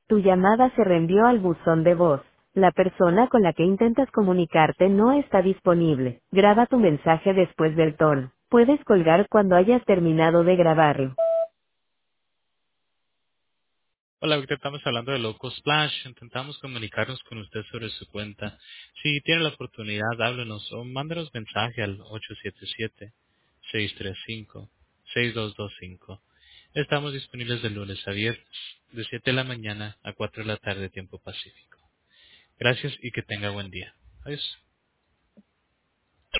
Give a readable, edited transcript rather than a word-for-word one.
Tu llamada se reenvió al buzón de voz. La persona con la que intentas comunicarte no está disponible. Graba tu mensaje después del tono. Puedes colgar cuando hayas terminado de grabarlo. Hola, ahorita estamos hablando de Loco Splash. Intentamos comunicarnos con usted sobre su cuenta. Si tiene la oportunidad, háblenos o mándenos mensaje al 877-635-6225. Estamos disponibles de lunes a viernes, de 7 de la mañana a 4 de la tarde, tiempo pacífico. Gracias y que tenga buen día. Adiós.